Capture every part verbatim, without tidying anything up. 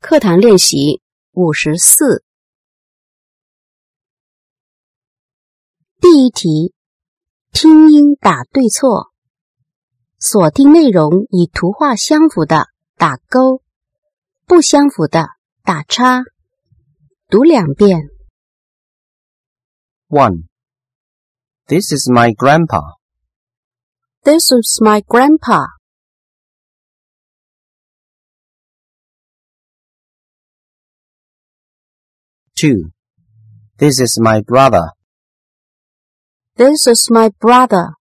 课堂练习五十四。第一题，听音打对错，锁定内容与图画相符的打勾，不相符的打叉。读两遍。 one. This is my grandpa. This is my grandpa. two. This is my brother. This is my brother.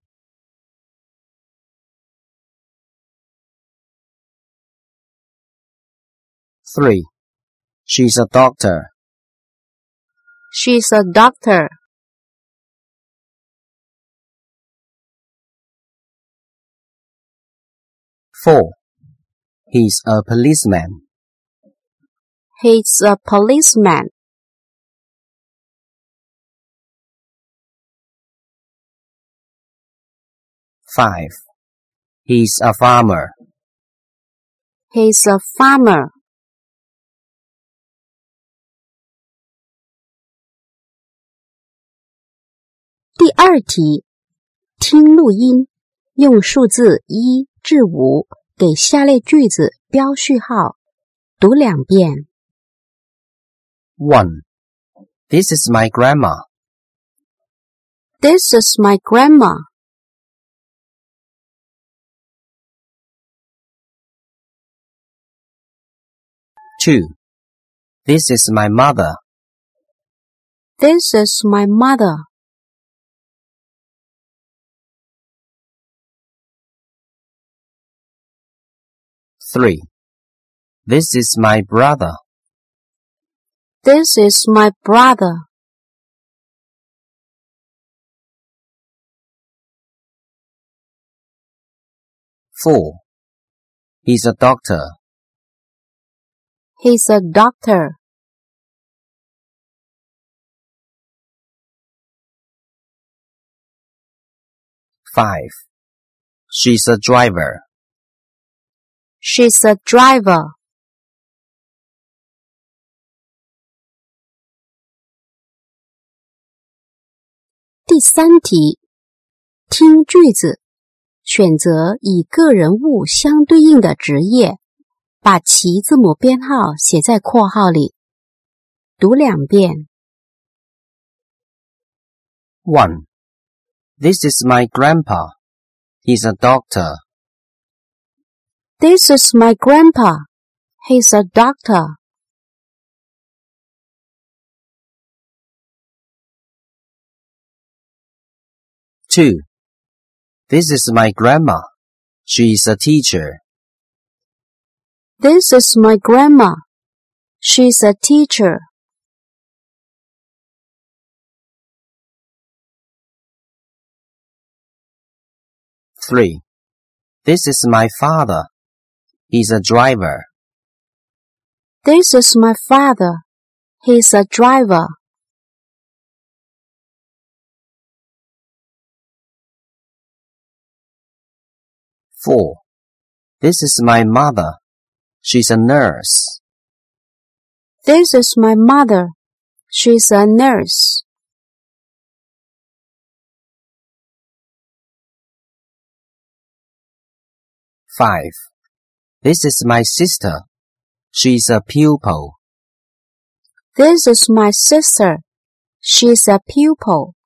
three. She's a doctor. She's a doctor. four. He's a policeman. He's a policeman. five. He's a farmer. He's a farmer.第二题，听录音，用数字一至五给下列句子标序号，读两遍。 one. This is my grandma. This is my grandma. two. This is my mother. This is my mother. three. This is my brother. This is my brother. four. He's a doctor. He's a doctor. five. She's a driver. She's a driver.第三题，听句子，选择与个人物相对应的职业，把其字母编号写在括号里。读两遍。 one. This is my grandpa. He's a doctor. This is my grandpa. He's a doctor. two. This is my grandma. She's a teacher. This is my grandma. She's a teacher. three. This is my father. He's a driver. This is my father. He's a driver. four. This is my mother. She's a nurse. This is my mother. She's a nurse. five. This is my sister. She's a pupil. This is my sister. She's a pupil.